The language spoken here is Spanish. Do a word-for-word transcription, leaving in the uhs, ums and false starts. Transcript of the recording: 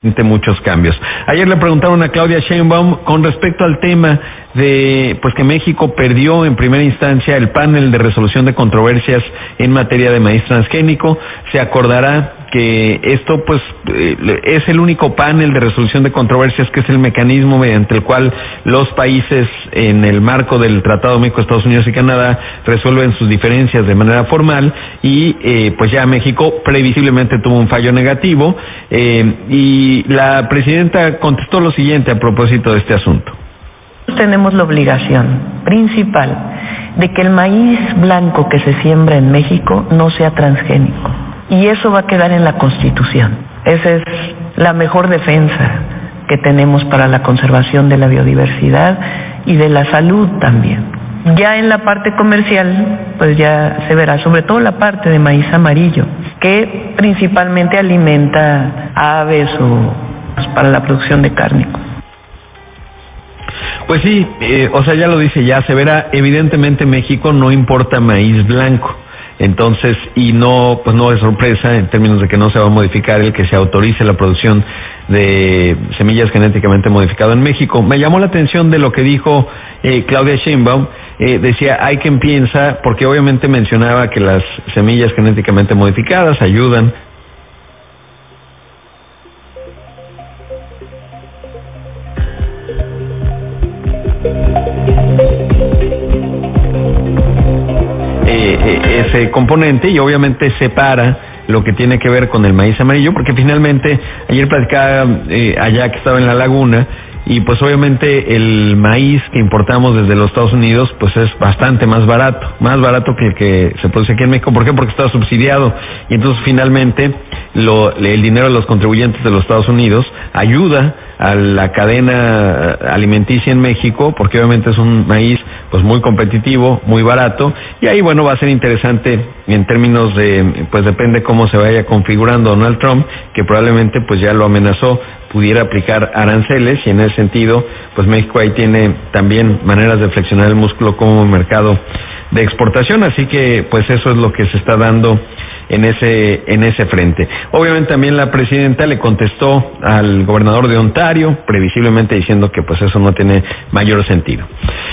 muchos cambios. Ayer le preguntaron a Claudia Sheinbaum con respecto al tema de pues que México perdió en primera instancia el panel de resolución de controversias en materia de maíz transgénico. Se acordará que esto pues eh, es el único panel de resolución de controversias, que es el mecanismo mediante el cual los países en el marco del Tratado México, Estados Unidos y Canadá resuelven sus diferencias de manera formal, y eh, pues ya México previsiblemente tuvo un fallo negativo, eh, y la presidenta contestó lo siguiente a propósito de este asunto. Tenemos la obligación principal de que el maíz blanco que se siembra en México no sea transgénico, y eso va a quedar en la Constitución. Esa es la mejor defensa que tenemos para la conservación de la biodiversidad y de la salud también. Ya en la parte comercial, pues ya se verá, sobre todo la parte de maíz amarillo, que principalmente alimenta a aves o pues, para la producción de cárnicos. Pues sí, eh, o sea, ya lo dice, ya se verá. Evidentemente México no importa maíz blanco, entonces, y no, pues no es sorpresa en términos de que no se va a modificar el que se autorice la producción de semillas genéticamente modificadas en México. Me llamó la atención de lo que dijo eh, Claudia Sheinbaum. Eh, decía, hay quien piensa, porque obviamente mencionaba que las semillas genéticamente modificadas ayudan ese componente, y obviamente separa lo que tiene que ver con el maíz amarillo, porque finalmente ayer platicaba eh, allá que estaba en la laguna, y pues obviamente el maíz que importamos desde los Estados Unidos pues es bastante más barato, más barato que el que se produce aquí en México. ¿Por qué? Porque está subsidiado, y entonces finalmente lo, el dinero de los contribuyentes de los Estados Unidos ayuda a la cadena alimenticia en México, porque obviamente es un maíz pues muy competitivo, muy barato, y ahí bueno va a ser interesante en términos de, pues depende cómo se vaya configurando Donald Trump, que probablemente pues ya lo amenazó, pudiera aplicar aranceles, y en ese sentido pues México ahí tiene también maneras de flexionar el músculo como mercado de exportación, así que pues eso es lo que se está dando en ese en ese frente. Obviamente también la presidenta le contestó al gobernador de Ontario, previsiblemente diciendo que pues eso no tiene mayor sentido.